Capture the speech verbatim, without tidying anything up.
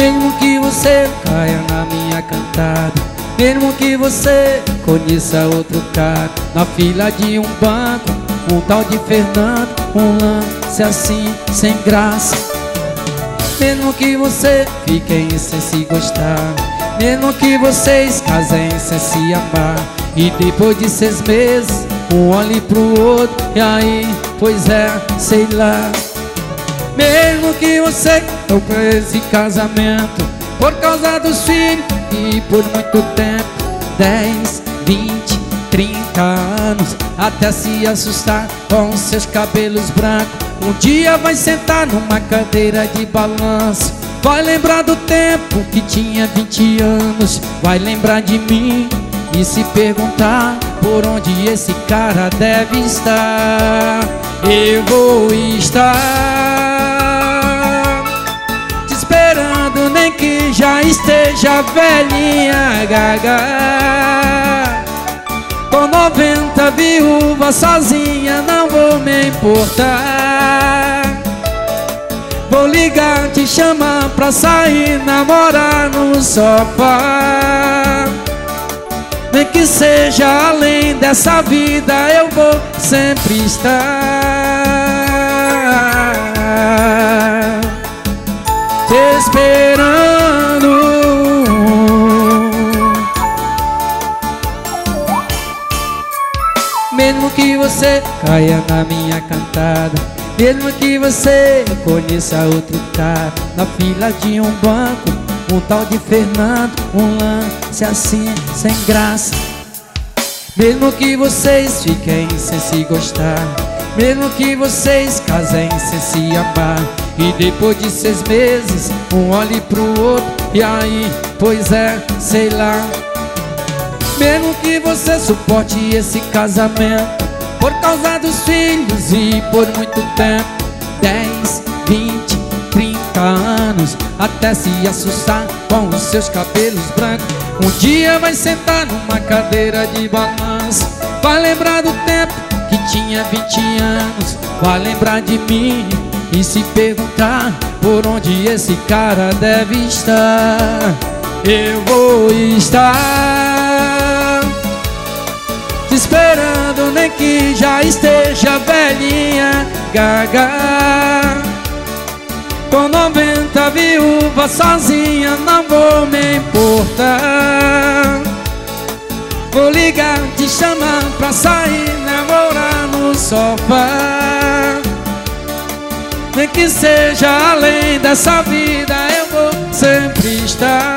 Mesmo que você caia na minha cantada, mesmo que você conheça outro cara na fila de um banco, um tal de Fernando, um lance assim sem graça. Mesmo que você fiquem sem se gostar, mesmo que vocês casem sem se amar, e depois de seis meses um olhe pro outro, e aí, pois é, sei lá. Mesmo que você não pra esse casamento por causa dos filhos e por muito tempo, dez, vinte, trinta anos, até se assustar com os seus cabelos brancos, um dia vai sentar numa cadeira de balanço, vai lembrar do tempo que tinha vinte anos, vai lembrar de mim e se perguntar por onde esse cara deve estar. Eu vou estar te esperando, nem que já esteja velhinha, gaga. Com noventa viúva sozinha, não vou me importar. Vou ligar, te chamar pra sair, namorar no sofá. Nem que seja além dessa vida, eu vou sempre estar te esperando. Mesmo que você caia na minha cantada, mesmo que você conheça outro cara na fila de um banco, um tal de Fernando, um lance assim sem graça. Mesmo que vocês fiquem sem se gostar, mesmo que vocês casem sem se amar, e depois de seis meses um olhe pro outro, e aí, pois é, sei lá. Mesmo que você suporte esse casamento por causa dos filhos e por muito tempo, dez, vinte, trinta anos, até se assustar com os seus cabelos brancos, um dia vai sentar numa cadeira de balanço, vai lembrar do tempo que tinha vinte anos, vai lembrar de mim e se perguntar por onde esse cara deve estar. Eu vou estar te esperando, nem que já esteja velhinha, gaga. Com noventa viúvas sozinha, não vou me importar. Vou ligar, te chamar pra sair, namorar no sofá. Nem que seja além dessa vida, eu vou sempre estar